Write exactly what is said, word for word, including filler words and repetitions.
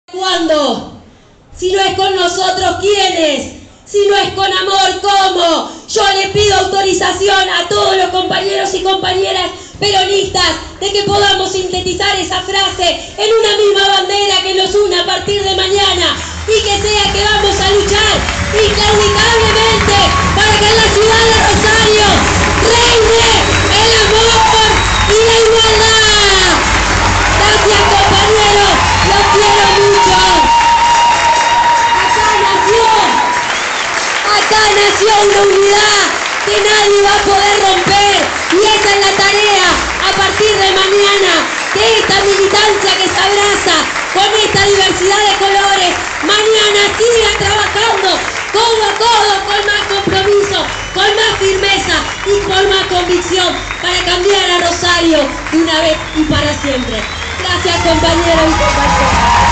¿Cuándo? Si no es con nosotros, ¿quiénes? Si no es con amor, ¿cómo? Yo le pido autorización a todos los compañeros y compañeras peronistas de que podamos sintetizar esa frase en una misma bandera que nos una a partir de mañana y que sea que vamos a luchar inclaudicablemente para que en la ciudad de Rosario reine el amor y la igualdad. Gracias, compañeros, los quiero mucho. Acá nació, acá nació una unidad que nadie va a poder romper y esa es la tarea a partir de mañana, que esta militancia que se abraza con esta diversidad de colores, mañana siga trabajando codo a codo, con más compromiso, con más firmeza y con más convicción para cambiar a Rosario de una vez y para siempre. Gracias, compañeros y compañeras.